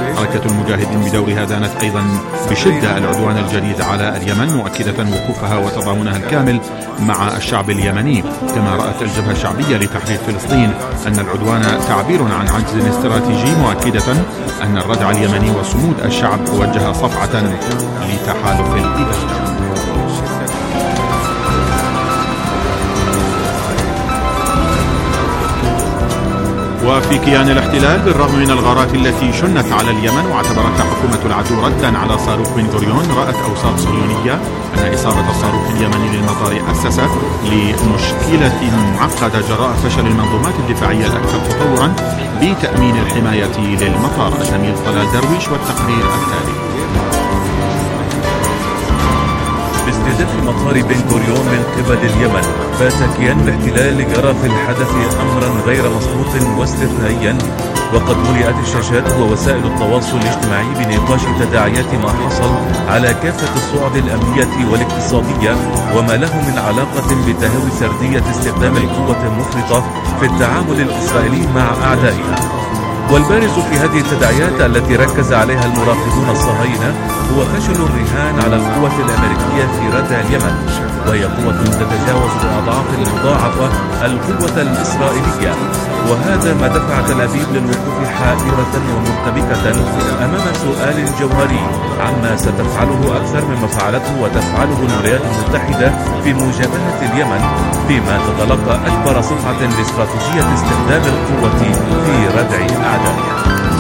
حركة المجاهدين بدورها دانت أيضا بشدة العدوان الجديد على اليمن، مؤكدة وقوفها وتضامنها الكامل مع الشعب اليمني. كما رأت الجبهة الشعبية لتحرير فلسطين أن العدوان تعبير عن عجز استراتيجي، مؤكدة أن الردع اليمني وصمود الشعب وجه صفعة لتحالف الإبادة. وفي كيان الاحتلال، بالرغم من الغارات التي شنت على اليمن واعتبرتها حكومة العدو ردا على صاروخ بن غوريون، رأت أوساط صهيونية أن إصابة الصاروخ اليمني للمطار أسست لمشكلة معقدة جراء فشل المنظومات الدفاعية الأكثر تطورا بتأمين الحماية للمطار. الزميل طلال درويش والتقرير التالي. باستهداف مطار بن غوريون من قبل اليمن، بات كيان الاحتلال يرى في الحدث أمرا غير مسبوق واستثنائيا، وقد ملئت الشاشات ووسائل التواصل الاجتماعي بنقاش تداعيات ما حصل على كافة الصعد الأمنية والاقتصادية، وما له من علاقة بتهاوي سردية استخدام القوة المفرطة في التعامل الإسرائيلي مع أعدائها. والبارز في هذه التداعيات التي ركز عليها المراقبون الصهاينة هو فشل الرهان على القوة الأمريكية في ردع اليمن، وهي قوة تتجاوز بأضعاف مضاعفة القوة الإسرائيلية. وهذا ما دفع تل أبيب للوقوف حائرة ومرتبكة أمام سؤال جوهري عما ستفعله أكثر مما فعلته وتفعله الولايات المتحدة في مجابهة اليمن، فيما تتلقى أكبر صفعة لاستراتيجية استخدام القوة في ردع أعدائها.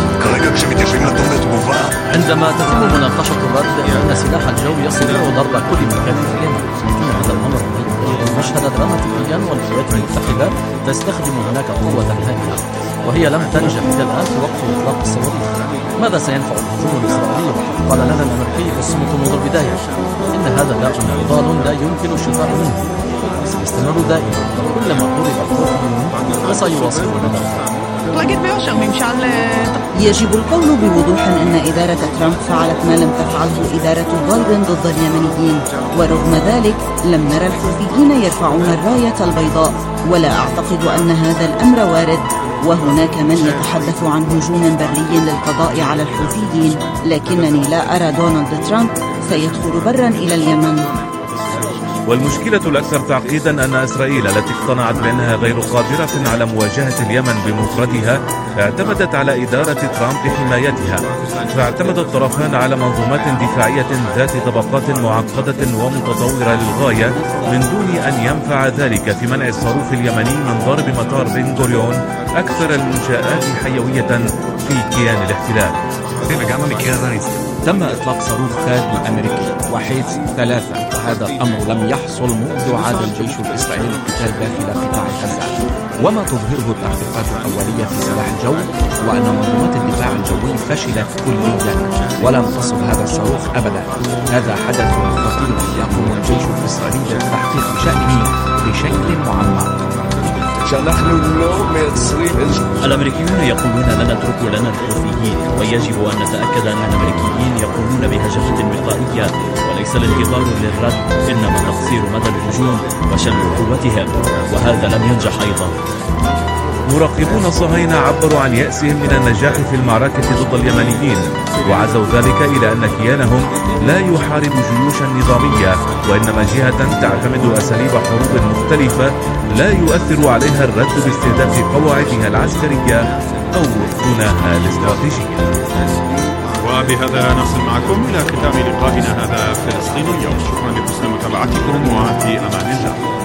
عندما تتم مناقشة الرد فإن سلاح الجو يستطيع ضرب كل مكان في اليمن، لكن هذا الأمر يغير المشهد دراماتيكيا، والولايات المتحدة تستخدم هناك قوة هائلة، وهي لم تنجح إلى الآن في وقف إطلاق الصواريخ. ماذا سينفع الهجوم الإسرائيلي؟ قال لنا الأمريكي الصمت منذ البداية. إن هذا داء نضال لا يمكن الشفاء منه، سيستمر دائما كلما ضرب الخوف منه، وسيواصلون الأوضاع. يجب القول بوضوح أن إدارة ترامب فعلت ما لم تفعله إدارة بايدن ضد اليمنيين، ورغم ذلك لم نرى الحوثيين يرفعون الراية البيضاء، ولا أعتقد أن هذا الأمر وارد. وهناك من يتحدث عن هجوم بري للقضاء على الحوثيين، لكنني لا أرى دونالد ترامب سيدخل برا إلى اليمن. والمشكلة الأكثر تعقيدا أن إسرائيل التي اقتنعت بأنها غير قادرة على مواجهة اليمن بمفردها اعتمدت على إدارة ترامب لحمايتها، فاعتمد الطرفان على منظومات دفاعية ذات طبقات معقدة ومتطورة للغاية، من دون أن ينفع ذلك في منع الصاروخ اليمني من ضرب مطار بن غوريون، أكثر المنشآت حيوية في كيان الاحتلال. تم إطلاق صاروخ خاد الأمريكي وحيد 3، وهذا الأمر لم يحصل منذ عاد الجيش الإسرائيلي القتال داخل قطاع غزة. وما تظهره التحقيقات الأولية في سلاح الجو هو أن منظومات الدفاع الجوي فشلت كليا، ولم تصب هذا الصاروخ أبدا. هذا حدث خطير يقوم الجيش الإسرائيلي بالتحقيق بشأنه بشكل معمق. الأمريكيون يقولون لن نترك لنا الحوثيين، ويجب أن نتأكد أن الأمريكيين يقومون بهجمة وقائية وليس الانتظار للرد، إنما تقصير مدى الهجوم وشل قوتهم، وهذا لم ينجح أيضا. مراقبون صهاينة عبروا عن يأسهم من النجاح في المعركة ضد اليمنيين، وعزوا ذلك إلى أن كيانهم لا يحارب جيوشا نظامية، وإنما جهة تعتمد أساليب حروب مختلفة لا يؤثر عليها الرد باستهداف قواعدها العسكرية أو ركنها الاستراتيجية. وبهذا نصل معكم إلى ختام لقائنا هذا فلسطين اليوم. شكرا لحسن متابعتكم، وفي أمان الله.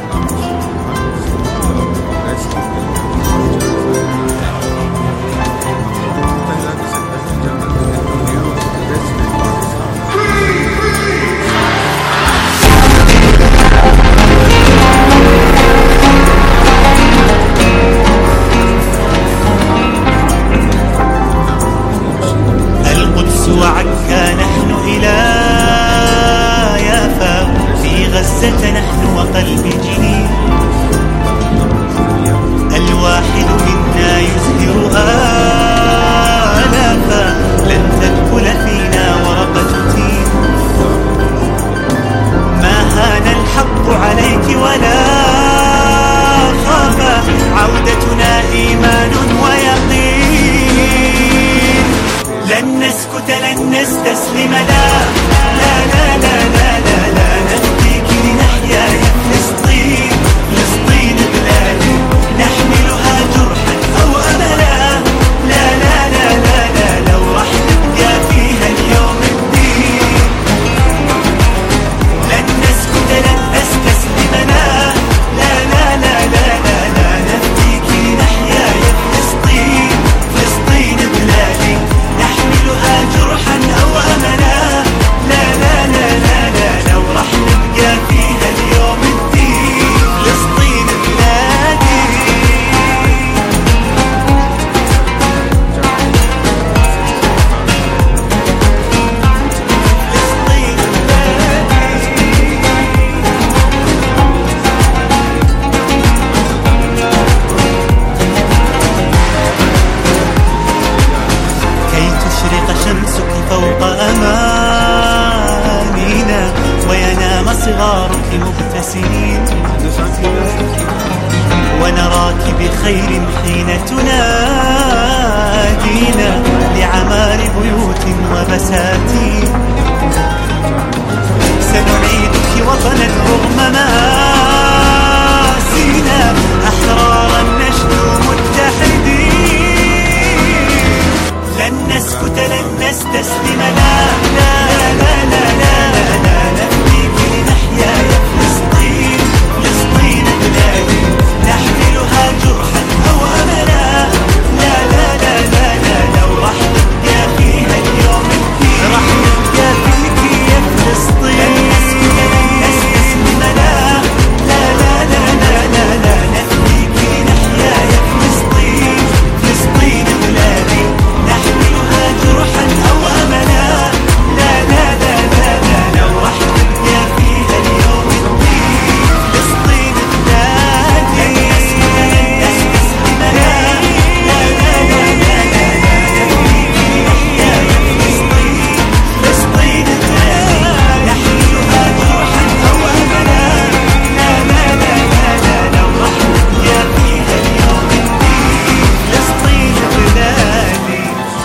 وعكا نحن إلى يافا، في غزة نحن وقلب جنين، الواحد منا يزهر آلافا، لن تدخل فينا ورقة تين، ما هان الحق عليك ولا خافا، عودتنا إيمان ويقين، لن نسكت لن نستسلم لا لا لا لا لا لا لا نفديك لنحيا يا فلسطين فلسطين بلادي نحملها جرحا أو أملا لا لا لا لا لا لو راح نبقى فيها اليوم الدين لن نسكت لن نستسلم لا لا لا لا لا لا لا نفديك لنحيا يا فلسطين فلسطين بلادي نحملها جرحا أو أملا لا لا لا لا لا لو راح نبقى فيها اليوم الدين فلسطين بلادي كي تشرق شمسك فوق أمانينا وينام صغارك مبتسمين ونراك بخير حين تنادينا لعمار بيوت وبساتين سنعيدك وطنا رغم مآسينا أحرارا نشدو متحدين لن نسكت لن نستسلم لا لا لا لا لا لا نفديك لنحيا يا فلسطين فلسطين بلادي نحملها جرحا أو أملا لا لا لا لا لا لو راح نبقى فيها اليوم الدين راح نبقى فيك يا فلسطين لن نسكت لن نستسلم لا لا لا لا لا لا لا نفديك لنحيا يا فلسطين فلسطين بلادي نحملها جرحا أو أملا لا لا لا لا لا لو راح نبقى فيها اليوم الدين فلسطين بلادي لن نستسلم لا لا لا لا لا لا نفديك لنحيا يا فلسطين فلسطين بلادي نحملها جرحا أو أملا لا لا لا لا لا لو راح نبقى فيها اليوم الدين فلسطين بلادي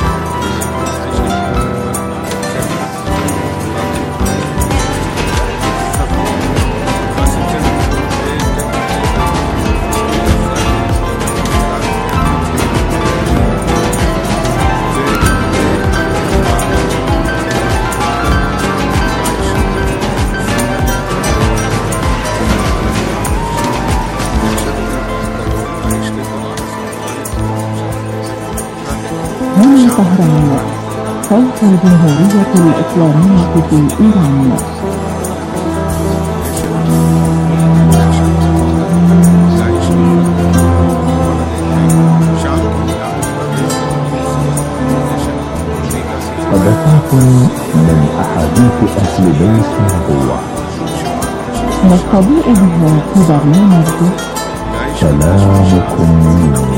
هنا طهران صوت الجمهورية الإسلامية في إيران. حدثات من أحاديث أهل بيت النبوة نستضيء بها في برنامج كلامكم مني.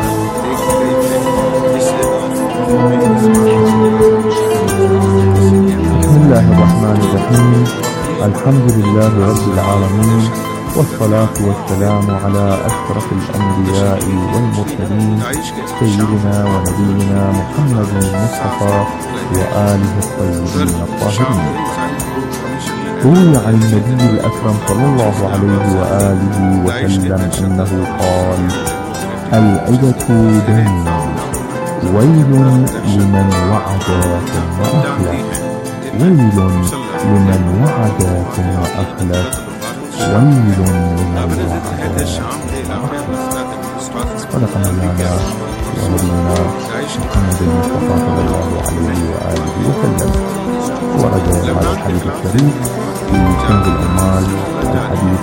بسم الله الرحمن الرحيم. الحمد لله رب العالمين، والصلاة والسلام على أشرف الأنبياء والمرسلين سيدنا ونبينا محمد المصطفى وآله الطيبين الطاهرين. روي عن النبي الأكرم صلى الله عليه وآله وسلم أنه قال: العدة دين، ويل لمن وعد ثم أخلف، ويل لمن وعد ثم أخلف، ويل لمن وعد ثم أخلف. صدق مولانا ونبينا محمد المصطفى صلى الله عليه وآله وسلم. ورد على الحديث الشريف في كنز الأعمال الحديث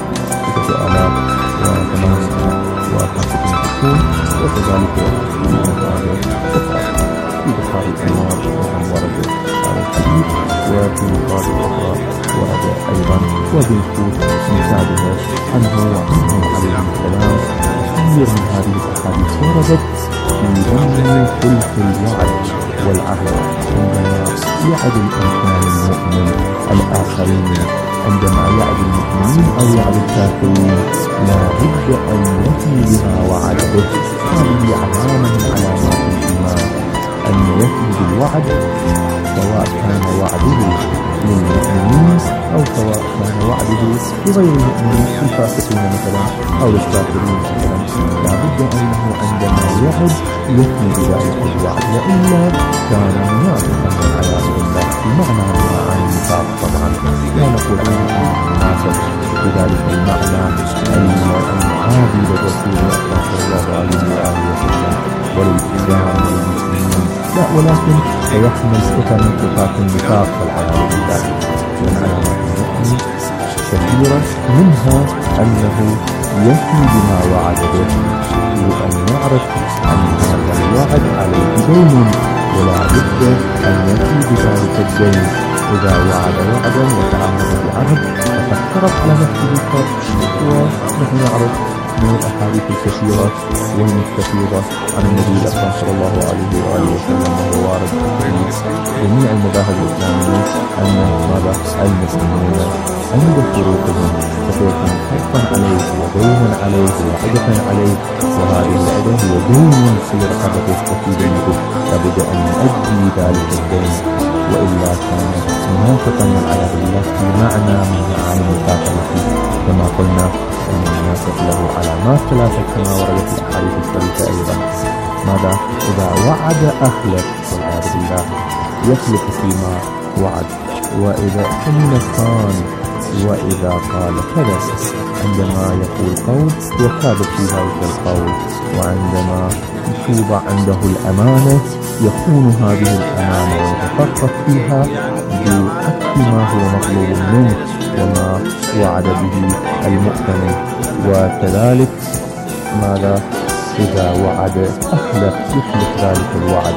6855 وكذلك في مسائل أخرى في بخاري الأنوار ورد على الحديث، وفي مصادر أخرى ورد أيضا وبنفوت مساعدها عنه وعنه عليه السلام. كثير من هذه الأحاديث وردت في ضمن خلق الوعد والعهد عندما يعد الإنسان المؤمن الآخرين، عندما يعد المؤمنين أو يعد الكافرين لا بد أن يفي بما وعد به. هذه علامة من علامات الإيمان، أن يفي بالوعد، سواء كان وعده للمؤمنين أو سواء كان وعده لغير المؤمنين الفاسقين مثلا أو الكافرين مثلا. لا بد أنه عندما يعد يفي بذلك الوعد، وإلا كان منافقا والعياذ بالله بمعنى من معاني النفاق. طبعا لا نقول عنه أنه منافق بذلك المعنى المعادي للرسول صلى الله عليه وآله وسلم وللإسلام والمسلمين، لا، ولكن يحمل صفة من صفات النفاق والعياذ بالله. من علامات المؤمن كثيرة، منها أنه يفي بما وعد به، وأن يعرف أن هذا الوعد عليه دين ولا بد أن يفي بذلك الدين. إذا وعد وعدا وتعهد بعهد فقد شرط على نفسه الشرط. ونحن نعرف من الأحاديث الكثيرة والمستفيضة عن النبي الأكرم صلى الله عليه وآله وسلم وهو وارد في جميع المذاهب الإسلامية أن ماذا المسلمون عند شروطهم فسيكون حقا عليه ودينا عليه وعدة عليه، وهذه العدة هي دين في رقبته وفي دينه، لابد أن يؤدي ذلك الدين، وإلا كان منافقا والعياذ بالله في معنى من معاني النفاق. كما قلنا أن المنافق له علامات ثلاثة كما وردت في الأحاديث الشريفة أيضا. ماذا؟ إذا وعد أخلف والعياذ بالله، يخلف فيما وعد، وإذا أمن خان، وإذا قال كذب، عندما يقول قول يكاذب في ذلك القول، وعندما توضع عنده الأمانة يخون هذه الأمانة ويتفرط فيها بعكس ما هو مطلوب منه وما وعد به المؤتمن. وكذلك ماذا؟ إذا وعد أخلف يخلف ذلك الوعد،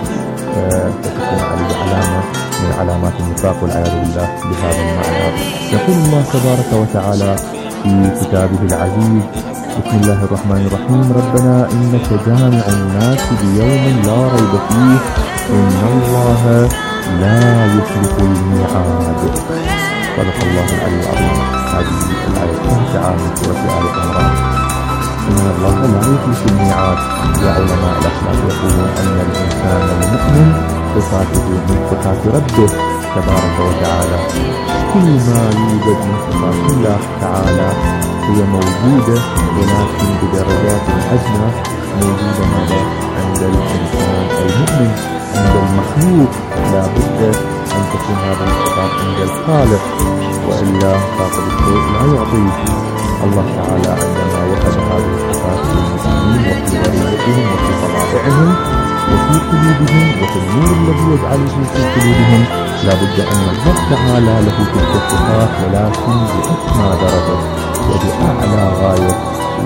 فتكون عليه علامة من علامات النفاق والعياذ بالله بهذا المعنى. يقول الله تبارك وتعالى في كتابه العزيز: بسم الله الرحمن الرحيم: ربنا إنك جامع الناس بيوم لا ريب فيه إن الله لا يخلف الميعاد. صدق الله العلي العظيم. هذه الآية 9 من سورة آل عمران. إن الله لا يخلف الميعاد. وعلماء الأخلاق يقولون أن الإنسان المؤمن صفاته من صفات ربه تبارك وتعالى. كل ما يوجد من صفات الله تعالى هي موجودة، ولكن بدرجات أدنى موجودة ماذا؟ عند الإنسان المؤمن. عند المخلوق لا بد أن تكون هذه الصفات عند الخالق، وإلا فاقد الشيء لا يعطيه. الله تعالى عندما وهب هذه الصفات للمؤمنين وفي ذريتهم وفي طبائعهم وفي قلوبهم وفي النور الذي يجعله في قلوبهم، لا بد أن الله تعالى له تلك الصفات، ولكن بأسمى درجة وبأعلى غاية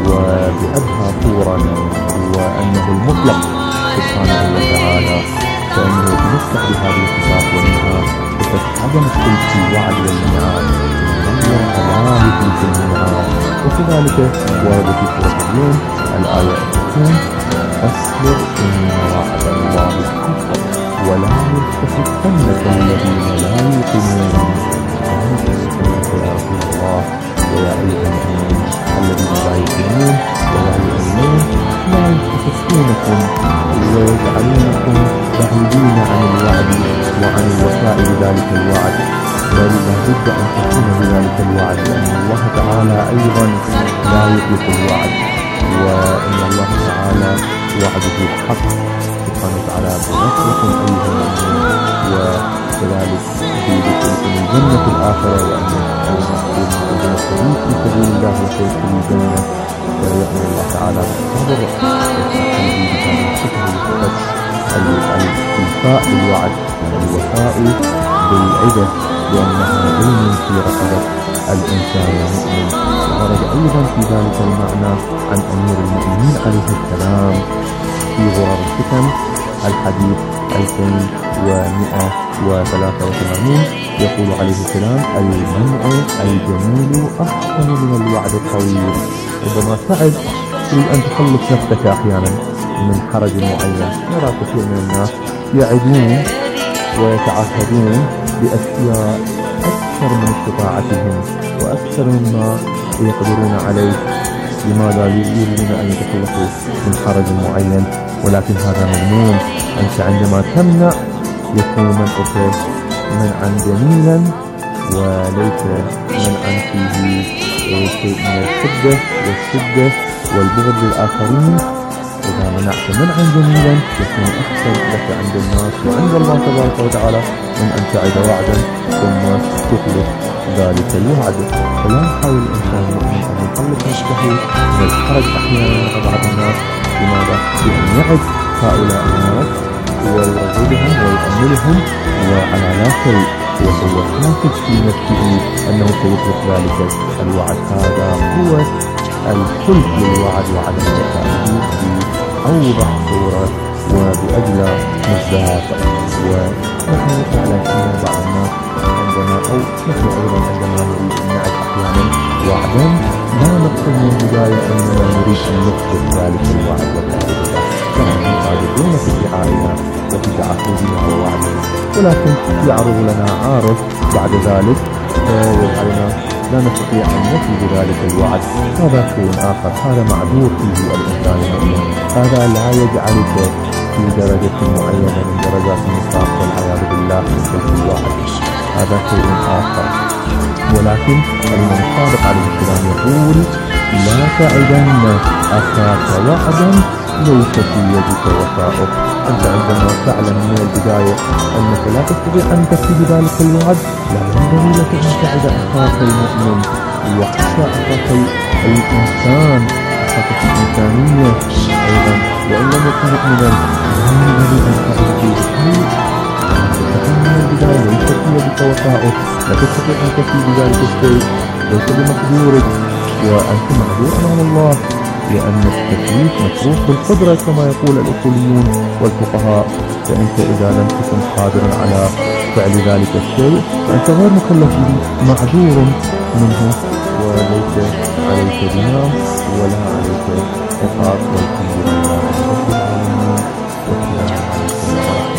وبأبهى طورا، وأنه المطلق سبحانه وتعالى، فإنه يتمتع بهذه الصفات ومنها صفة عدم الخلف في الوعد والميعاد. إن الله لا يخلف الميعاد. وكذلك ورد في سورة الروم الآية 20: فاصبر إن وعد الله حق ولا يلتفتنك الذين لا يؤمنون. يا رسول الله ويا أيها المؤمنين الذين لا يؤمنون ولا يؤمنون لا يلتفتونكم ويجعلونكم بعيدين عن الوعد وعن الوفاء بذلك الوعد، بل لابد أن تكون بذلك الوعد، لأن الله تعالى أيضا لا يخلف الوعد، وإن الله تعالى وعده حق سبحانه وتعالى بنصركم أيها المؤمنون، وكذلك في ذكركم الجنة الآخرة، وأن المسلمين في سبيل الله وسيف في الجنة، ويأمر الله تعالى بالصبر والتحدي بهذه الصفة الوفاء بالوعد، الوفاء بالعدة، لأنها دين في رقبة الإنسان المؤمن. ورد أيضا في ذلك المعنى عن أمير المؤمنين عليه السلام في غرر الفتن الحديث 2183 يقول عليه السلام: المنع الجميل أحسن من الوعد الطويل. ربما تعد تريد أن تخلص نفسك أحيانا من حرج معين. نرى كثير من الناس يعدون ويتعهدون بأشياء أكثر من استطاعتهم وأكثر مما يقدرون عليه. لماذا؟ يريدون أن يتخلصوا من حرج معين، ولكن هذا مذموم. أنت عندما تمنع يكون منعك منعا جميلا وليس منعا فيه شيء من الحدة والشدة والبغض للآخرين. إذا منعت منعا جميلا يكون أحسن لك عند الناس وعند الله تبارك وتعالى من أن تعد وعدا ثم تخلف ذلك الوعد. فلا يحاول الإنسان المؤمن أن يخلص نفسه من الحرج أحيانا مع بعض الناس. لماذا؟ بأن يعد هؤلاء الناس ويرغبهم ويؤملهم وعلى لا شيء وهو حاسس في نفسه أنه سيخلف ذلك الوعد. هذا هو الخلف للوعد وعدم وفائه بأوضح صورة وبأجلى مصداق. ونحن نعلم أن بعض الناس عندما أو نحن أيضا عندما نريد أن نعد أحيانا وعدا لا نقصد من البداية أننا نريد أن نخلف ذلك الوعد وفائه، نحن صادقون في ادعائنا وفي تعهدنا ووعدنا، ولكن يعرض لنا عارض بعد ذلك فيجعلنا لا نستطيع أن نفي بذلك الوعد. هذا شيء آخر، هذا معذور فيه الإنسان المؤمن. هذا لا يجعلك في درجة معينة من درجات النفاق والعياذ بالله من تلك الوعد، هذا شيء آخر. ولكن الإمام الصادق عليه السلام يقول: لا تعدن أخاك وعدا ليس في يدك وفاؤه. أنت عندما تعلم من البداية أنك لا تستطيع أن تفي بذلك الوعد لا ينبغي لك أن تعد أخاك المؤمن وحتى أخاك الإنسان، أخاك في الإنسانية أيضا وإن لم يكن مؤمنا لا ينبغي أن تعد فيه شيء. من البداية ليس في يدك وفاؤه، لا تستطيع أن تفي بذلك الشيء، ليس بمقدورك وأنت معذور أمام الله، لأن التكليف مشروط بالقدرة كما يقول الأصوليون والفقهاء. فأنت إذا لم تكن قادرا على فعل ذلك الشيء فأنت غير مكلف به، معذور منه وليس عليك ذنب ولا عليك عقاب. والحمد لله رب العالمين والسلام عليكم ورحمة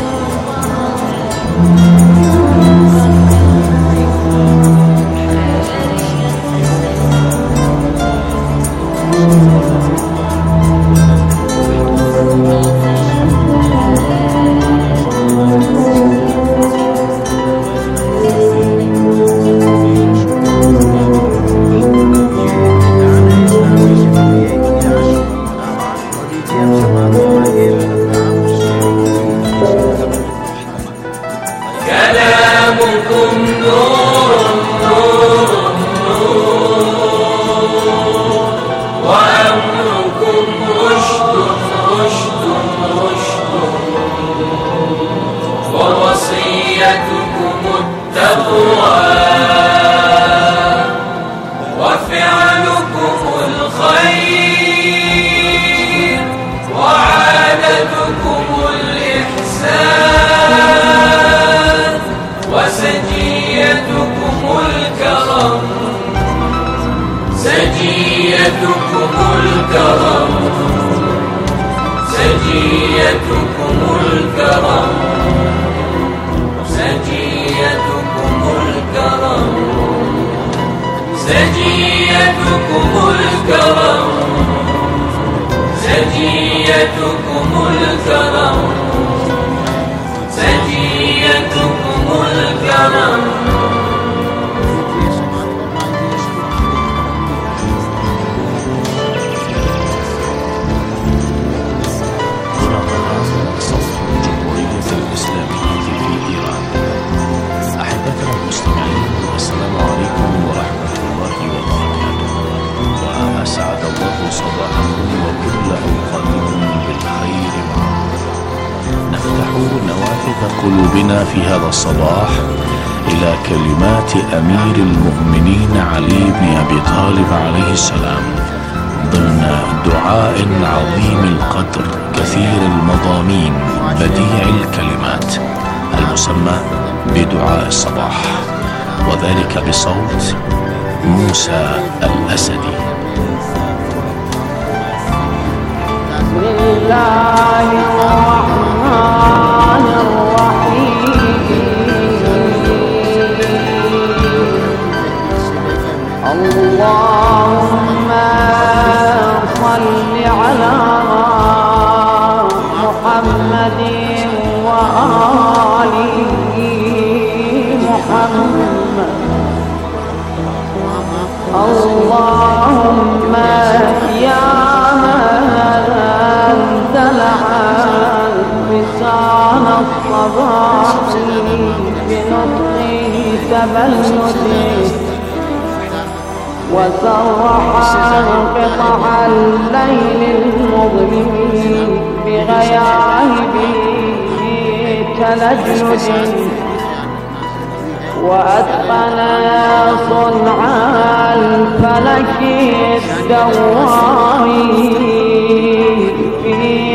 قلوبنا في هذا الصباح إلى كلمات أمير المؤمنين علي بن أبي طالب عليه السلام ضمن دعاء عظيم القدر كثير المضامين بديع الكلمات المسمى بدعاء الصباح، وذلك بصوت موسى الأسدي. بسم الله الرحمن اللهم صل على محمد محمد. اللهم يا من دلع لسان الصباح بنطقه تبلده، وسرح قطع الليل المظلم بغياهبه تلجلج، وأتقن صنع الفلك الدواري في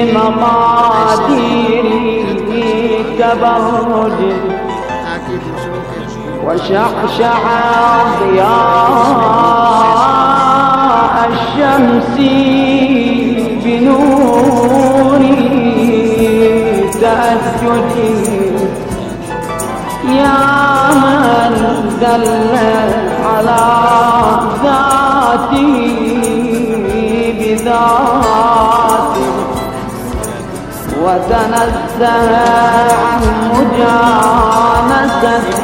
مقاديره تبرج، وشعشع ضياء الشمس بنور تأجج، يا من دل على ذاته بذاته، وتنزه عن مجانسة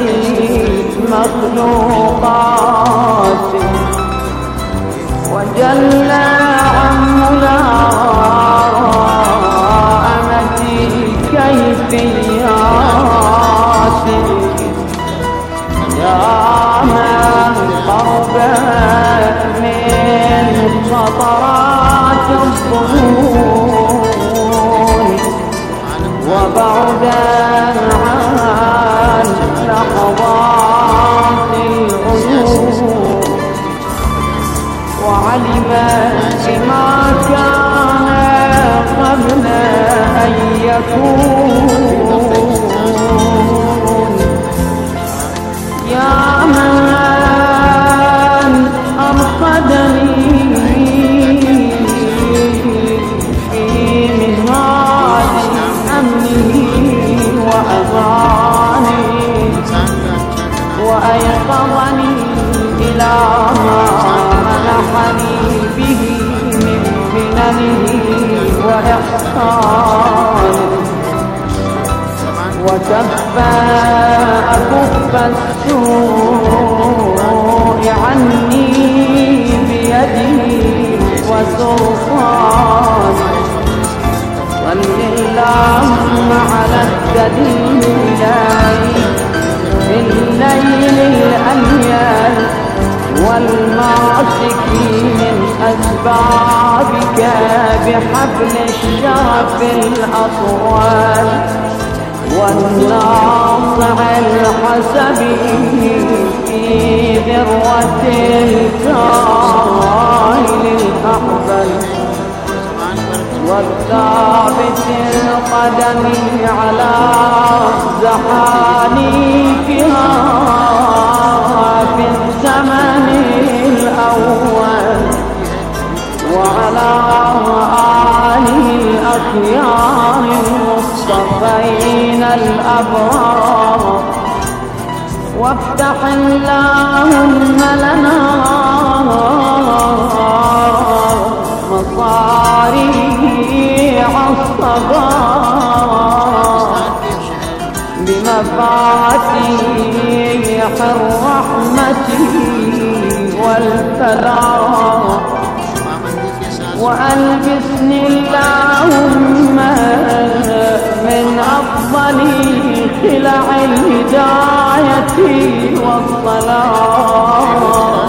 المخلوقات، وجل عن ملائمة كيفيات، يا من قرب من خطرات الظنون، وبعدا عن لحظات العيون، وعلم بما كان قبل أن يكون، يا من أرصدني في منهاج أمنه وأمانه، وأيقظني إلى ما منحني به من مننه وإحسانه، وكف أكف السوء عني بيدي وسلطانه، صل اللهم على الدليل في الليل الأليل والماسك من أسبابك بحبل الشرف الأطول، والناصع الحسبي في ذروة الكائن الأحبل، والثابت القدم على زحانيكها في الزمن الأول، وعلى آله الأخيار المصطفين الأبرار، وافتح اللهم لنا مصاريع الصباح بمفاتيح الرحمة والفلاح، وألبسني اللهم من أفضل خلع الهداية والصلاة،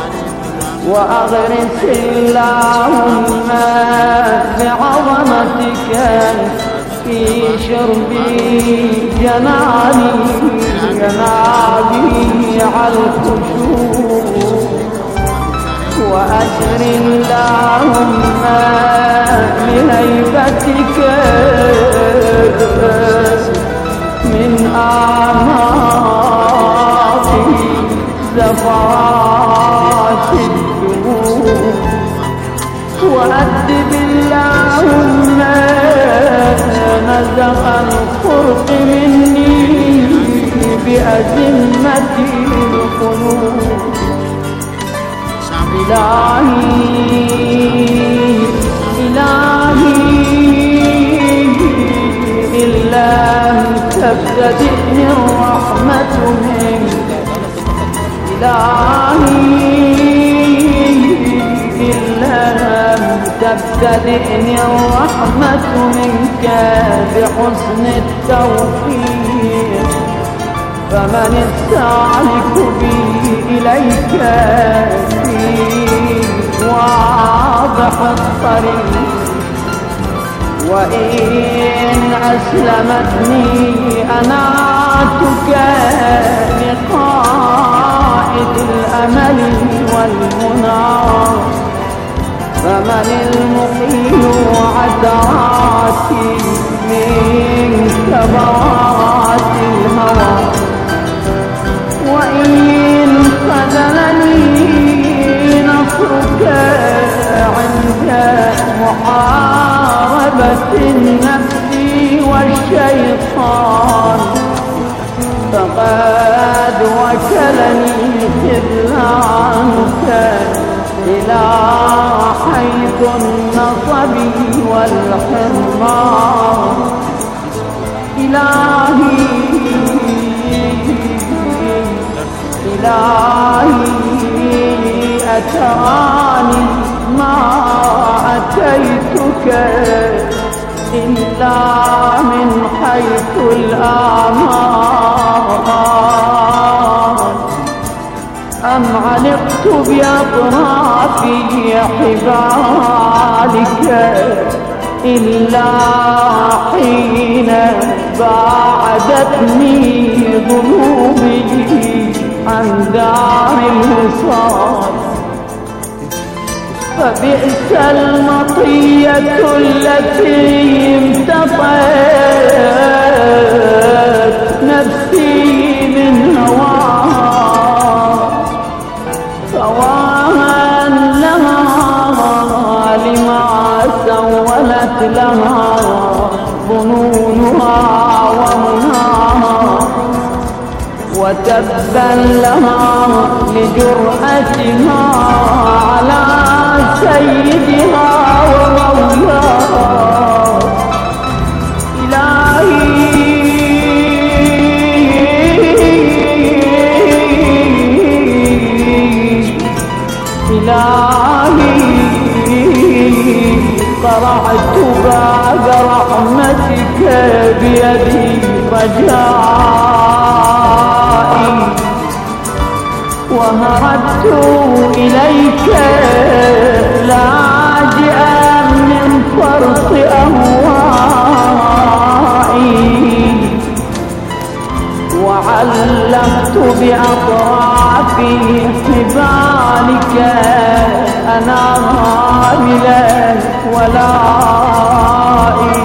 وأغرس اللهم بعظمتك في شرب جناني على الخشوع، وأسر اللهم بهيبتك من آماط زفات الدموع، وأدب اللهم نزغ الخرق مني بأزمة القلوب، إلهي إن لم تبتدئني الرحمة منك تبتدئني الرحمة منك بحسن التوفيق، فمن استعلك بي إليك في واضح الطريق، وإن أسلمتني أنعتك لقائد الأمل والمنى، فمن المقيم عثراتي من كبرات الهوى، وإن خذلني نصرك عند محاربة النفس والشيطان، فقد وكلني خذلانك إلى حيث النصب والحرمان. إلهي أتاني ما أتيتك إلا من حيث الآمان، أم علقت بأطراف حبالك إلا حين باعدتني ذنوبي عن دار الوصال، فبئس المطية التي امتطت نفسي من هواها، فواها لها لما سولت لها ظنونها ومناها، وتبا لها لجرأتها على سيدها ومولاها. إلهي قرعت باب رحمتك بيدي رجائي، وهربت إليك لاجئا من فرط أهوائي، وعلقت بأطراف حبالك أناملا ولائي،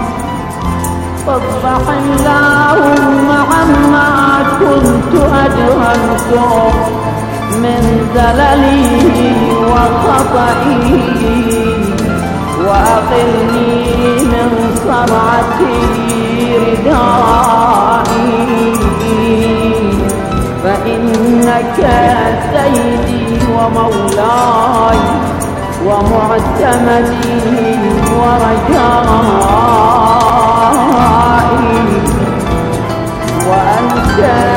فاصفح اللهم عما كنت أجرمت من زللي وخطئي، وأقلني من صرعتي ردائي، فإنك سيدي ومولاي ومعتمدي ورجائي، وأنت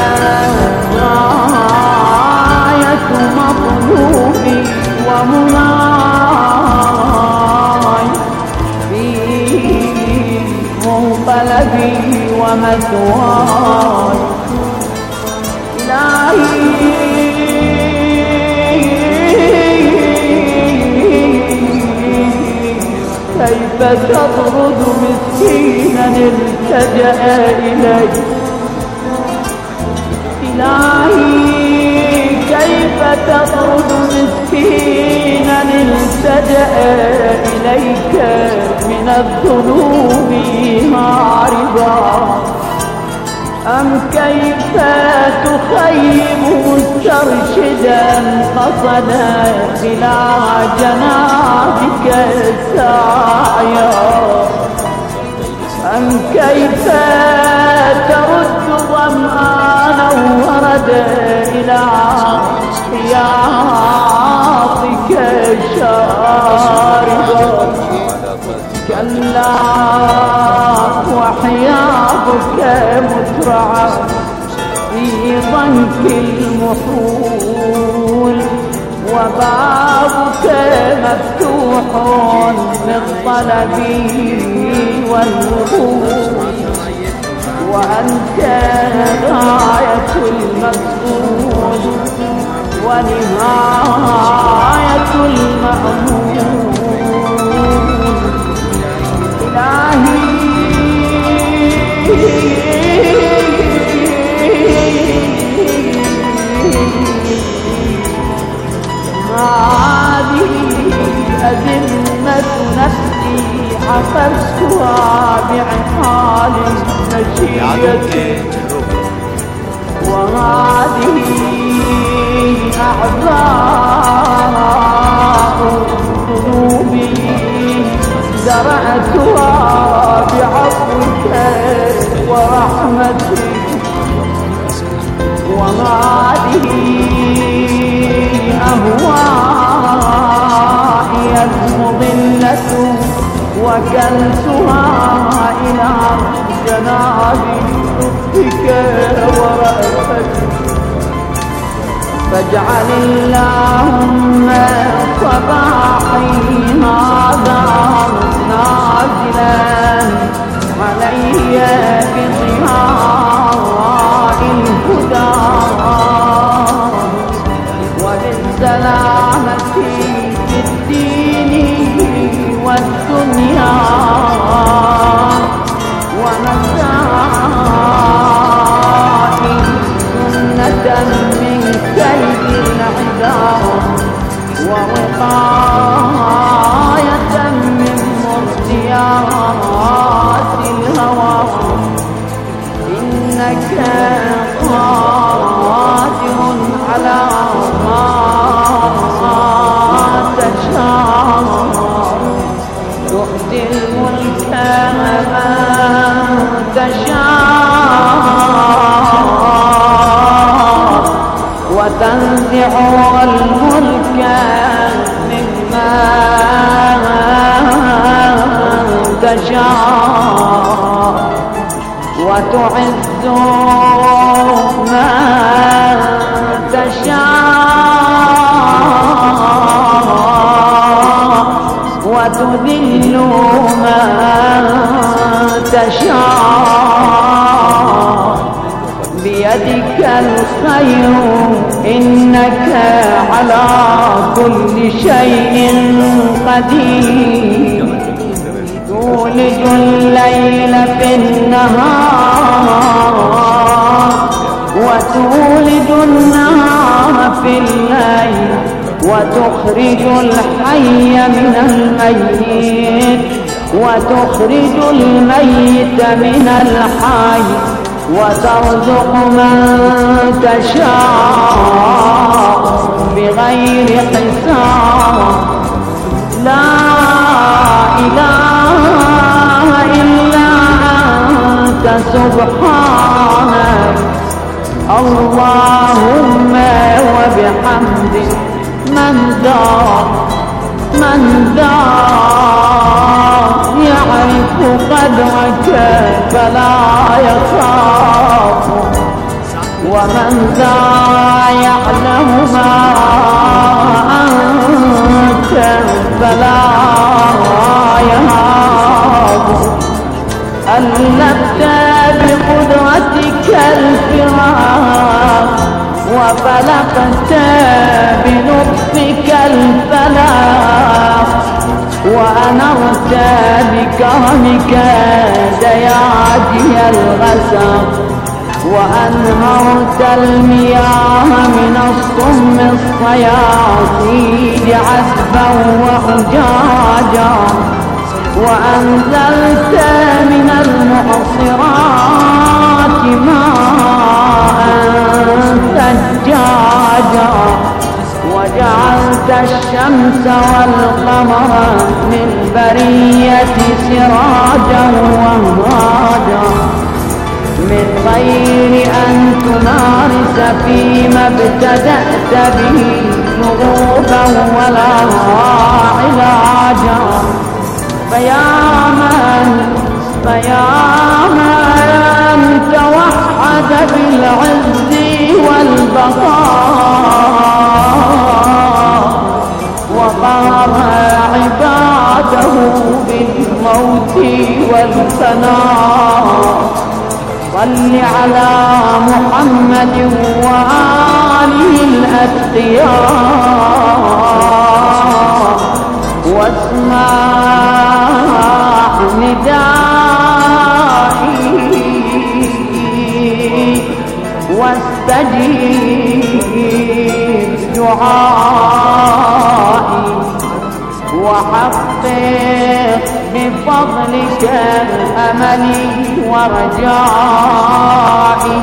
غاية مطلوبي ومناي في منقلبي ومثواي. كيف تطرد مسكينا التجأ إليك؟ إلهي كيف تطرد مسكينا التجأ إليك من الذنوب هاربا؟ أم كيف تخيب مسترشدا قصدا إلى جنابك ساعيا؟ أم كيف ترد ظمآنا وردا إلى حياضك شاربا؟ كلا وحياضك مترعى في ضنك المحول، وبابك مفتوح للطلب والوصول، وأنت غاية المقصود ونهاية المأمول. إلهي هذه أذمة نفسي حفظتها بعقال مشيتي، وهذه أعضاء قلوبي زرعتها بعفوك ورحمتك، وهذه أهوائي المضلة وكلتها إلى جناب لطفك ورأفتك. فاجعل اللهم صباحي هذا نازلا علي بضياء الهدى وللسلامة في الدين والدنيا ومسائل سنة من كيد العداء ووقاية من مرضيات الهوى. إنك قادر على ما تشاء، تؤتي الملك من تشاء وتنزع الملك ممن تشاء وتعز من تشاء وتذل من تشاء، بيدك الخير إنك على كل شيء قدير. تولج الليل في النهار وتولج النهار في الليل، وتخرج الحي من الميت وتخرج الميت من الحي، وترزق من تشاء بغير حساب. لا إله إلا أنت سبحانك اللهم وبحمدك. من ذا يعرف قدرك فلا يخاف، ومن ذا يعلم ما أنت فلا يهاب. ألفت بقدرتك الفراق وفلقت بلطفك الفلاح، وأنرت بكرمك دياجي الغسق، وأنهرت المياه من الصم الصياصين عذبا وحجاجا، وأنزلت من المعصرات ماء ثجاجا، وجعلت الشمس والقمر للبرية سراجا وهاجا، من غير أن تمارس فيما ابتدأت به شغوبا ولا علاجا. فيا من توحد بالعز والبقاء على محمد وآله الأتقياء واسمع ندائي واستجيب دعائي وحقق بفضلك أملي ورجائي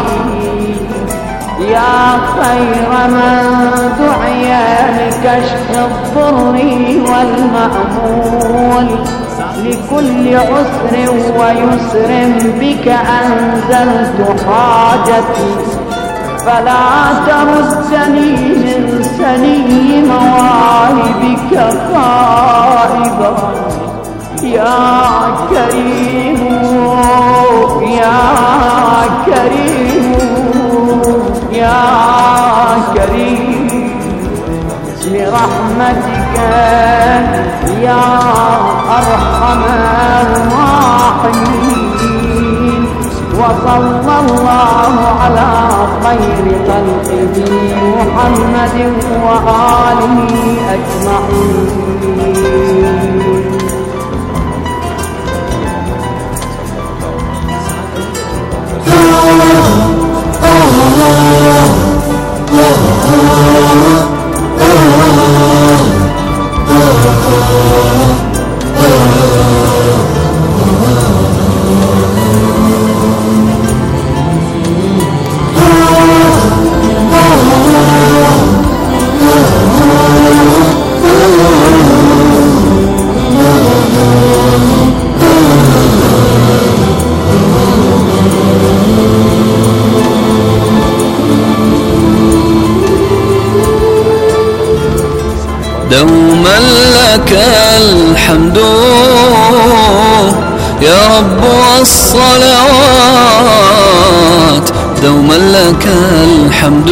يا خير من دعي لكشف الضر والمأمول لكل عسر ويسر بك أنزلت حاجتي فلا تردني من سني مواهبك خائبا يا كريم يا كريم يا كريم برحمتك يا أرحم الراحمين وصلى الله على خير خلقه محمد وآله أجمعين. دوما لك الحمد يا رب والصلوات دوما لك الحمد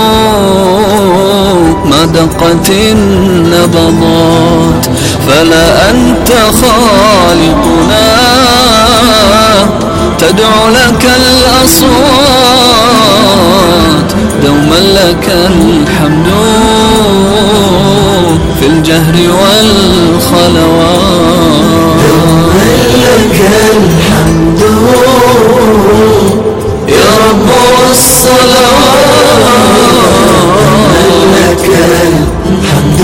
ما دقت النبضات فلا أنت خالقنا تدعو لك الأصوات دوما لك الحمد في الجهر والخلوات دوما لك الحمد يا رب والصلوات لك الحمد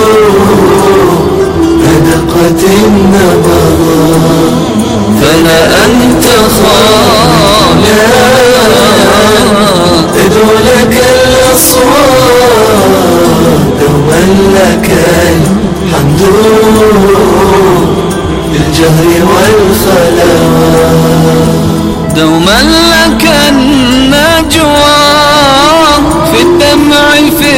هدقت النبضات فلا أنت خالق تدعو لك الأصوات دوما لك الحمد بالجهر والخلوات دوما لك النجوى في الدمع في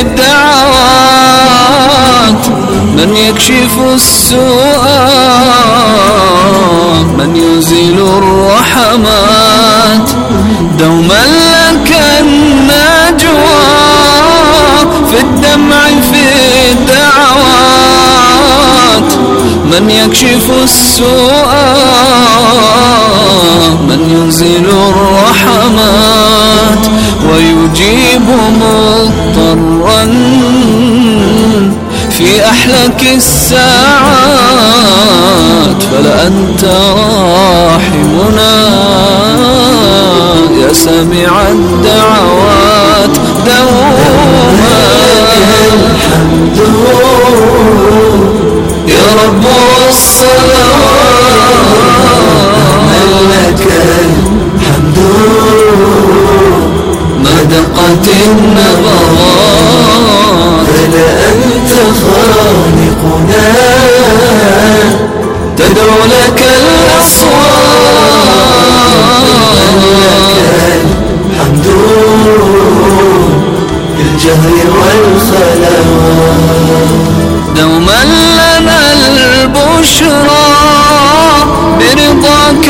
الدعوات من يكشف السوء من يزيل الرحمات دوما لك النجوى في الدمع في الدعوات من يكشف السوء من ينزل الرحمات ويجيب مضطرا في أحلك الساعات فلا أنت راحمنا يا سامع الدعوات دوما الحمد يا رب والصلوات لك الحمد ما دقت النبضات فلا أنت خالقنا تدعو لك الأصوات لك الحمد بالجهر والخلوات دوما لنا البشرى برضاك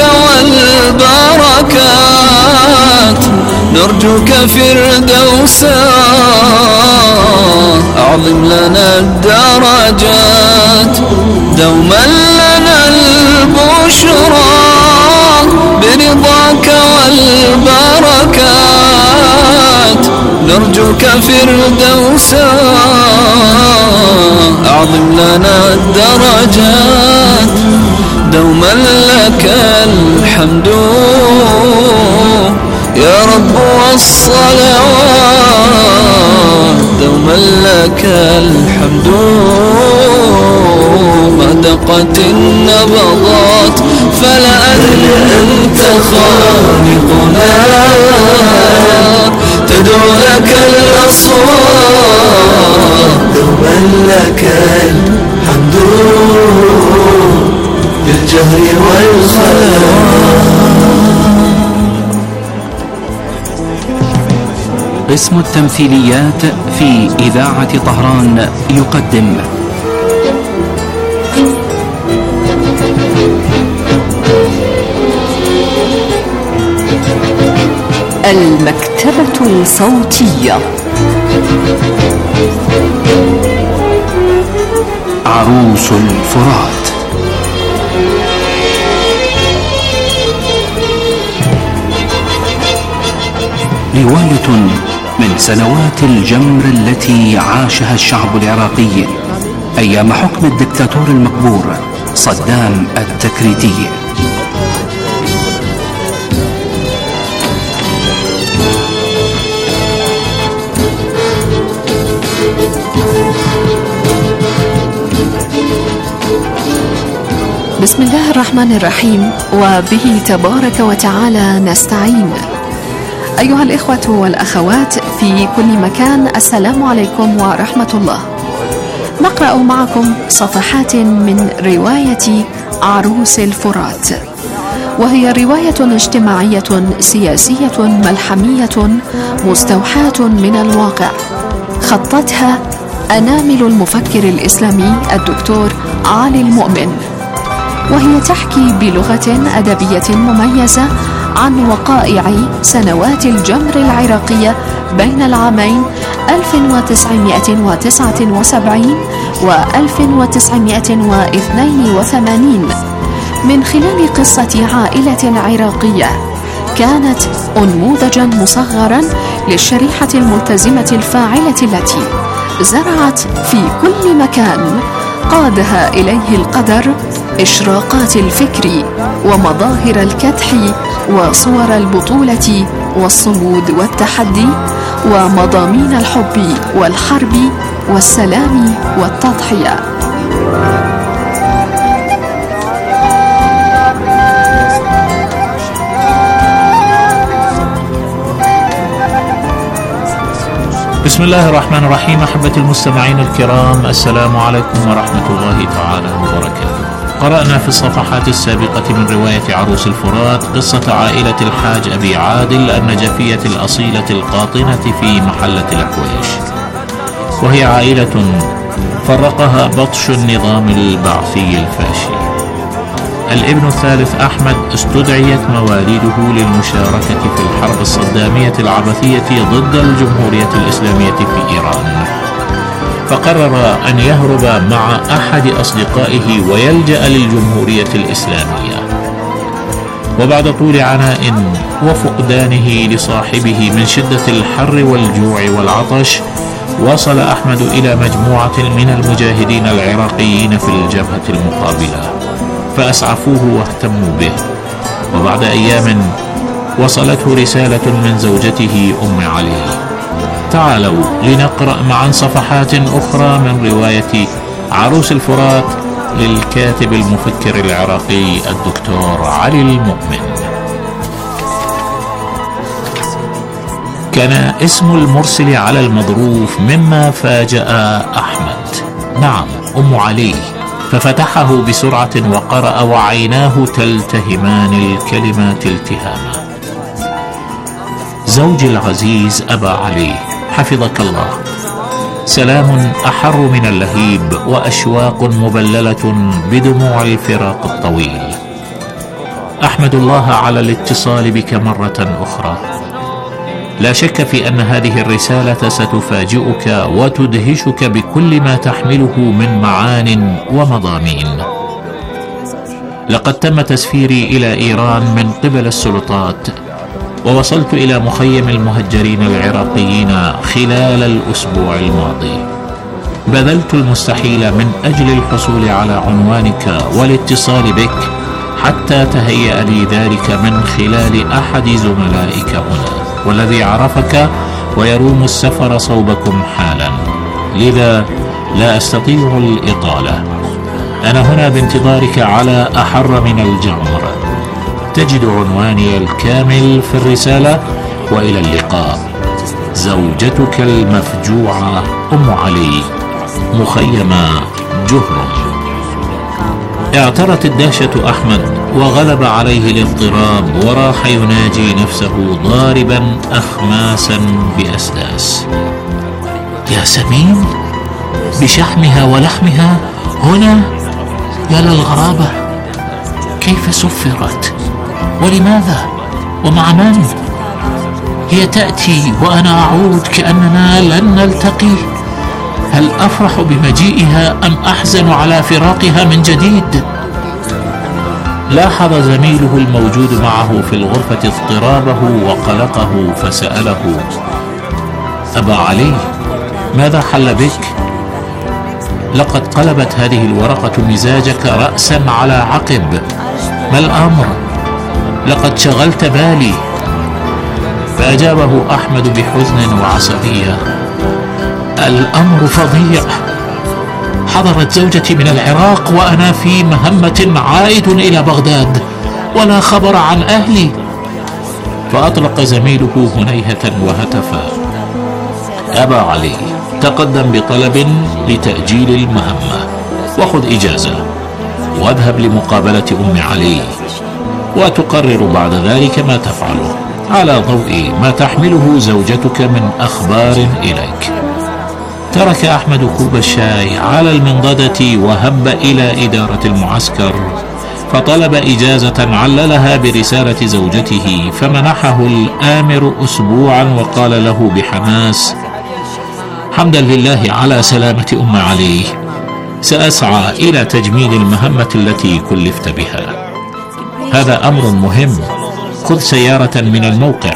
والبركات نرجوك فردوسا أعظم لنا الدرجات دوما لنا البشرى برضاك والبركات نرجوك فردوسا أعظم لنا الدرجات دوما لك الحمد يا رب والصلوات دوما لك الحمد ما دقت النبضات فلأنت خالقنا تدعو لك الأصوات دوما لك الحمد بالجهر والخلاء. قسم التمثيليات في إذاعة طهران يقدم المكتبة الصوتية. عروس الفرات. رواية من سنوات الجمر التي عاشها الشعب العراقي أيام حكم الدكتاتور المكبور صدام التكريتي. بسم الله الرحمن الرحيم، وبه تبارك وتعالى نستعين. أيها الإخوة والأخوات في كل مكان، السلام عليكم ورحمة الله. نقرأ معكم صفحات من رواية عروس الفرات، وهي رواية اجتماعية سياسية ملحمية مستوحاة من الواقع، خطتها أنامل المفكر الإسلامي الدكتور علي المؤمن، وهي تحكي بلغة أدبية مميزة عن وقائع سنوات الجمر العراقية بين العامين 1979 و 1982 من خلال قصة عائلة عراقية كانت أنموذجا مصغرا للشريحة الملتزمة الفاعلة التي زرعت في كل مكان قادها إليه القدر إشراقات الفكر ومظاهر الكدح وصور البطولة والصمود والتحدي ومضامين الحب والحرب والسلام والتضحية. بسم الله الرحمن الرحيم. أحبتي المستمعين الكرام، السلام عليكم ورحمة الله تعالى وبركاته. قرأنا في الصفحات السابقة من رواية عروس الفرات قصة عائلة الحاج أبي عادل النجفية الأصيلة القاطنة في محلة الحويش، وهي عائلة فرقها بطش النظام البعثي الفاشي. الابن الثالث أحمد استدعيت مواليده للمشاركة في الحرب الصدامية العبثية ضد الجمهورية الإسلامية في إيران، فقرر أن يهرب مع أحد أصدقائه ويلجأ للجمهورية الإسلامية. وبعد طول عناء وفقدانه لصاحبه من شدة الحر والجوع والعطش، وصل أحمد إلى مجموعة من المجاهدين العراقيين في الجبهة المقابلة، فأسعفوه واهتموا به. وبعد أيام وصلته رسالة من زوجته أم علي. تعالوا لنقرأ معا صفحات أخرى من رواية عروس الفرات للكاتب المفكر العراقي الدكتور علي المؤمن. كان اسم المرسل على المظروف مما فاجأ أحمد، نعم أم علي، ففتحه بسرعة وقرأ وعيناه تلتهمان الكلمات التهاما. زوجي العزيز أبا علي، حفظك الله. سلام أحر من اللهيب وأشواق مبللة بدموع الفراق الطويل. أحمد الله على الاتصال بك مرة أخرى. لا شك في أن هذه الرسالة ستفاجئك وتدهشك بكل ما تحمله من معان ومضامين. لقد تم تسفيري إلى إيران من قبل السلطات، ووصلت إلى مخيم المهجرين العراقيين خلال الأسبوع الماضي. بذلت المستحيل من أجل الحصول على عنوانك والاتصال بك، حتى تهيأ لي ذلك من خلال أحد زملائك هنا، والذي عرفك ويروم السفر صوبكم حالا، لذا لا أستطيع الإطالة. أنا هنا بانتظارك على أحر من الجمر. تجد عنواني الكامل في الرسالة، وإلى اللقاء. زوجتك المفجوعة أم علي، مخيم جهرم. اعترت الدهشة أحمد وغلب عليه الاضطراب، وراح يناجي نفسه ضاربا أخماسا بأسداس. يا سمين، بشحمها ولحمها هنا؟ يا للغرابة، كيف سفرت؟ ولماذا؟ ومع من؟ هي تأتي وأنا أعود كأننا لن نلتقي. هل أفرح بمجيئها أم أحزن على فراقها من جديد؟ لاحظ زميله الموجود معه في الغرفة اضطرابه وقلقه، فسأله: أبا علي، ماذا حل بك؟ لقد قلبت هذه الورقة مزاجك رأسا على عقب. ما الأمر؟ لقد شغلت بالي. فأجابه أحمد بحزن وعصبية: الأمر فظيع. حضرت زوجتي من العراق وأنا في مهمة عائد إلى بغداد، ولا خبر عن أهلي. فأطلق زميله هنيهة وهتف: أبا علي، تقدم بطلب لتأجيل المهمة، وخذ إجازة، واذهب لمقابلة أم علي، وتقرر بعد ذلك ما تفعله على ضوء ما تحمله زوجتك من أخبار إليك. ترك أحمد كوب الشاي على المنضدة وهب إلى إدارة المعسكر، فطلب إجازة عللها برسالة زوجته، فمنحه الآمر أسبوعا وقال له بحماس: حمدا لله على سلامة أم علي، سأسعى إلى تجميل المهمة التي كلفت بها. هذا أمر مهم، خذ سيارة من الموقع.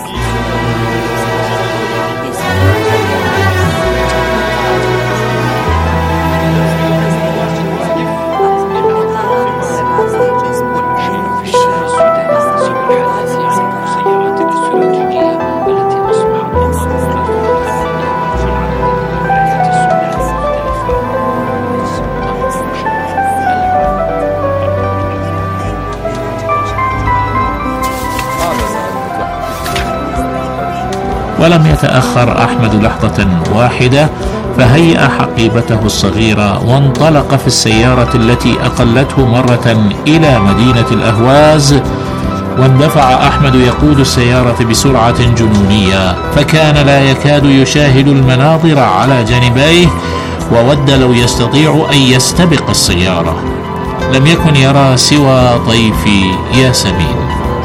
ولم يتأخر أحمد لحظة واحدة، فهيأ حقيبته الصغيرة وانطلق في السيارة التي أقلته مرة إلى مدينة الأهواز. واندفع أحمد يقود السيارة بسرعة جنونية، فكان لا يكاد يشاهد المناظر على جانبيه، وود لو يستطيع أن يستبق السيارة. لم يكن يرى سوى طيف ياسمين.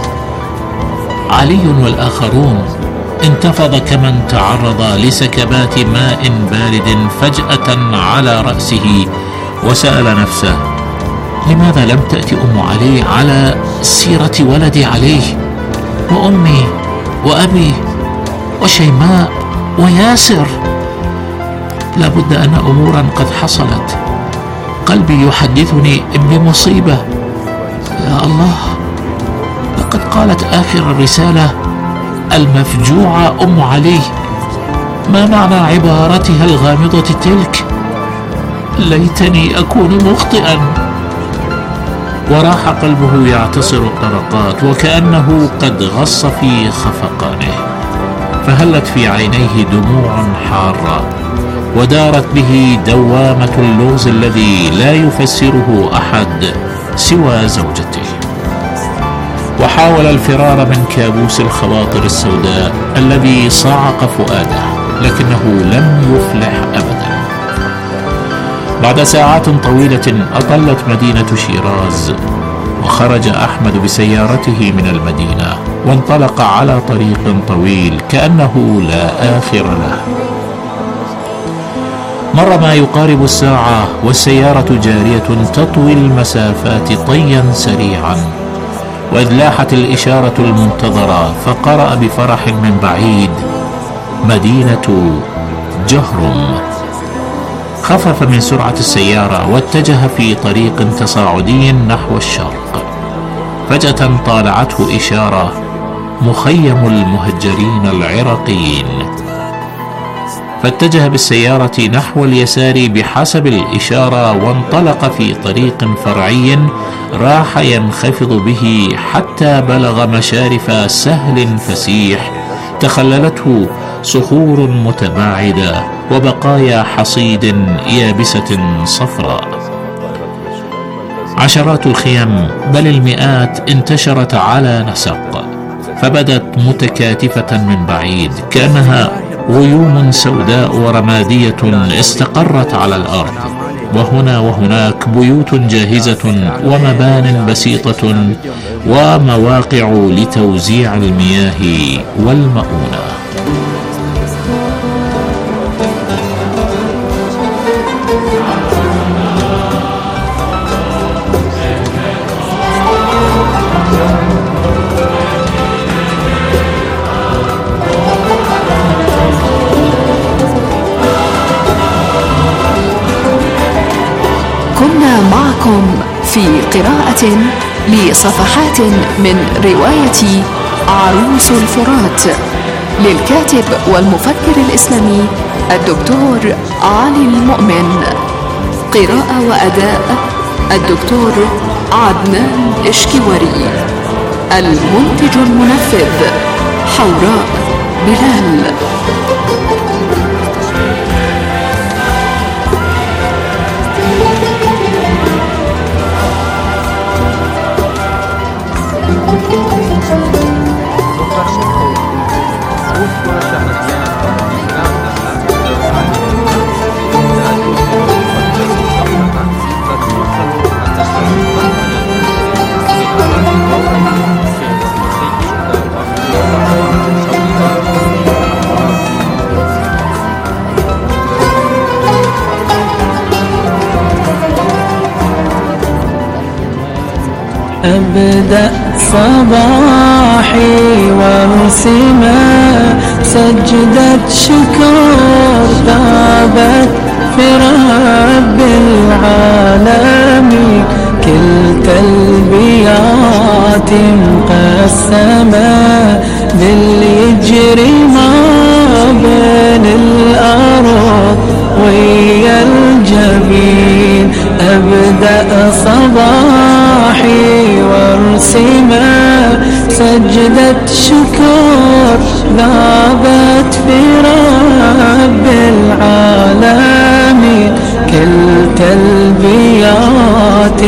علي والآخرون انتفض كمن تعرض لسكبات ماء بارد فجأة على رأسه، وسأل نفسه: لماذا لم تأتي أم علي على سيرة ولدي عليه، وأمي وأبي وشيماء وياسر؟ لابد أن أمورا قد حصلت. قلبي يحدثني بمصيبة. يا الله، لقد قالت آخر الرسالة: المفجوعة أم علي. ما معنى عبارتها الغامضة تلك؟ ليتني أكون مخطئا. وراح قلبه يعتصر الطرقات، وكأنه قد غص في خفقانه، فهلت في عينيه دموع حارة، ودارت به دوامة اللغز الذي لا يفسره أحد سوى زوجته. وحاول الفرار من كابوس الخواطر السوداء الذي صعق فؤاده، لكنه لم يفلح أبدا. بعد ساعات طويلة أطلت مدينة شيراز، وخرج أحمد بسيارته من المدينة، وانطلق على طريق طويل كأنه لا آخر له. مر ما يقارب الساعة والسيارة جارية تطوي المسافات طيا سريعا، وإذ لاحت الإشارة المنتظرة فقرأ بفرح من بعيد: مدينة جهرم. خفف من سرعة السيارة واتجه في طريق تصاعدي نحو الشرق. فجأة طالعته إشارة: مخيم المهجرين العراقيين. فاتجه بالسيارة نحو اليسار بحسب الإشارة، وانطلق في طريق فرعي راح ينخفض به حتى بلغ مشارف سهل فسيح تخللته صخور متباعدة وبقايا حصيد يابسة صفراء. عشرات الخيم بل المئات انتشرت على نسق، فبدت متكاتفة من بعيد كأنها غيوم سوداء ورمادية استقرت على الأرض، وهنا وهناك بيوت جاهزة ومبان بسيطة ومواقع لتوزيع المياه والمؤونة. كنا معكم في قراءة لصفحات من رواية عروس الفرات للكاتب والمفكر الإسلامي الدكتور علي المؤمن. قراءة وأداء الدكتور عدنان إشكواري. المنتج المنفذ حوراء بلال. أبدأ صباحي وارسمه سجدة شكر ثابت في رب العالمين. كل تلبيات مقسمة باللي يجري ما بين الأرض ويا الجبين. أبدأ صباحي وارسمه سجدة شكر ذابت في رب العالمين. كل تلبيات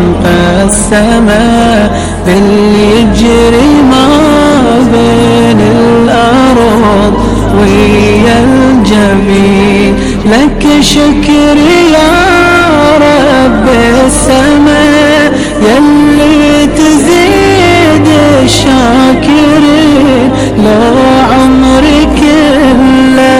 مقسمة باللي يجري ما بين الأرض ويا الجبين. لك شكري يا رب السماء يلي تزيد الشاكرين. لو عمري كله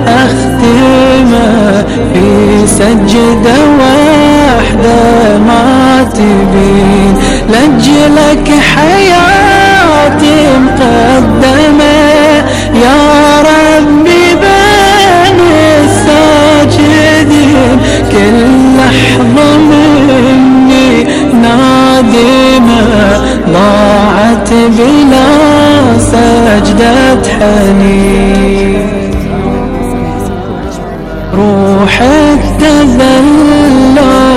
أختمه في سجدة واحدة ما تبين. لأجلك حياتي مقدمة يا ربي بين الساجدين. كل لحظة مني نادمة ضاعت بلا سجدة حنين. روح التذلل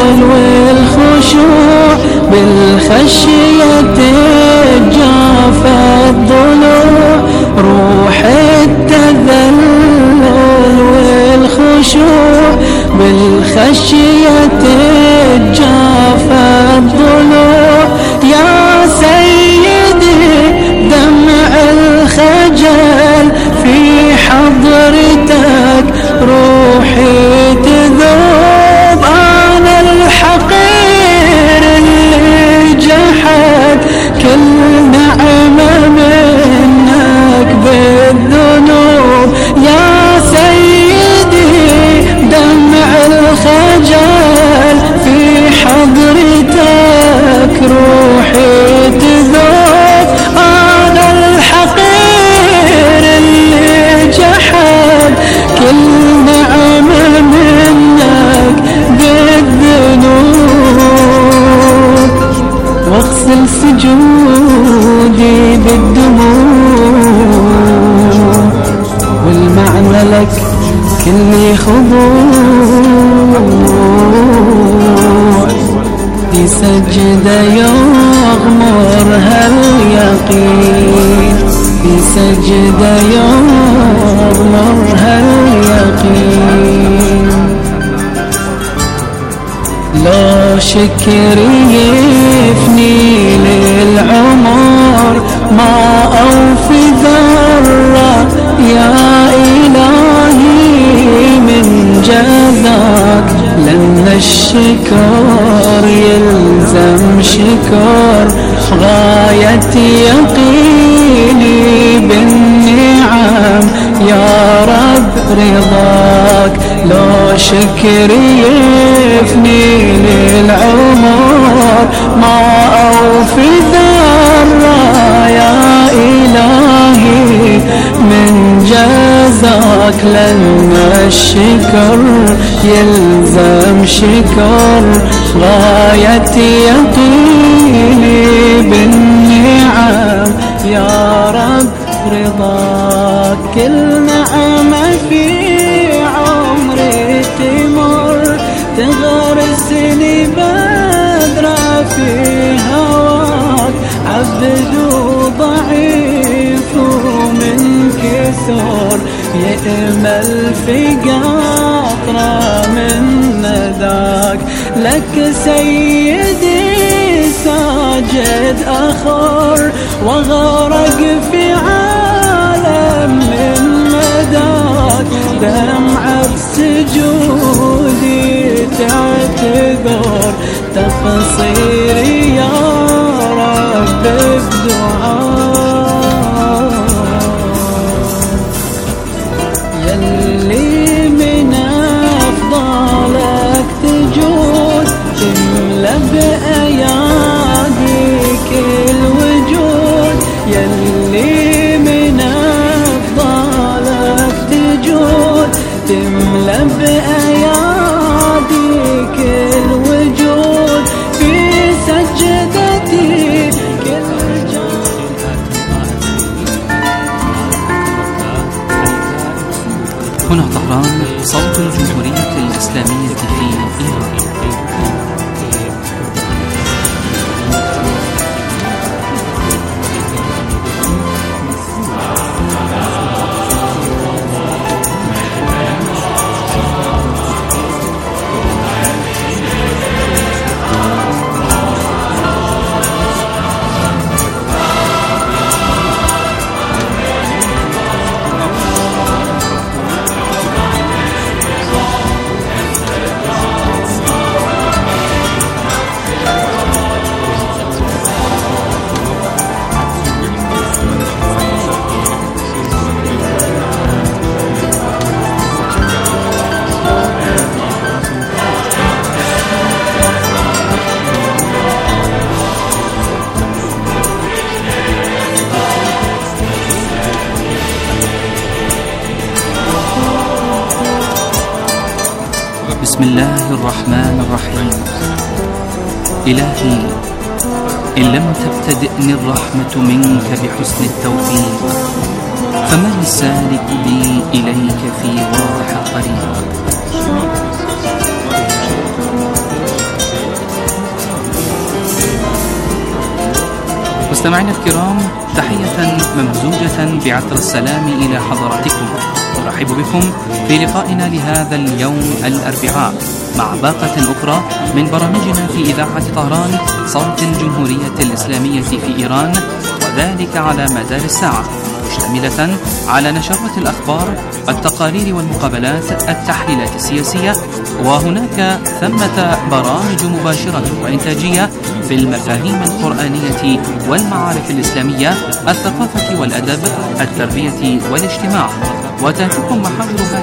والخشوع بالخشية جاف الضلوع. روح التذلل والخشوع بالخشية جاف الضلوع. يا سيدي دمع الخجل في حضرتك روحي تذوب. أنا الحقير اللي جحد كل نعمة منك بالذنوب. يا سيدي دمع لك كل خضوع في سجدة يغمرها اليقين في سجدة يغمرها اليقين لو شكر يفني للعمر ما أوفي ذرة يا إلهي من جزاك لأن الشكر يلزم شكر غاية يقيني بالنعم يا رب رضاك لو شكر يفني للعمر ما أوفي ذرة يا إلهي من جزاك لأن الشكر يلزم شكر غاية يقيني بالنعم يا رب رضاك كل نعمة في عمري تمر تغرسني بذرة في هواك عبد ضعيف ومن كسر يأمل في قطرة من نداك لك سيدي ساجد أخر وغرق في عالم من مداك دمعة سجودي تعتذر تقصيري يا رب بدعاء يلي من أفضالك تجود تملأ بأياديك الوجود يلي من أفضالك تجود تملأ بأياديك الوجود في سجدتي كل هنا طهران صوت الجمهورية الإسلامية في إيران. بسم الله الرحمن الرحيم. إلهي إن لم تبتدئني الرحمة منك بحسن التوفيق فمن السالك بي إليك في واضح الطريق. مستمعينا الكرام، تحية ممزوجة بعطر السلام إلى حضراتكم. نرحب بكم في لقائنا لهذا اليوم الأربعاء مع باقة أخرى من برامجنا في إذاعة طهران صوت الجمهورية الإسلامية في إيران، وذلك على مدار الساعة، مشتملة على نشرة الأخبار، التقارير والمقابلات، التحليلات السياسية، وهناك ثمة برامج مباشرة وإنتاجية في المفاهيم القرآنية والمعارف الإسلامية، الثقافة والأدب، التربية والاجتماع. وتأتيكم محاور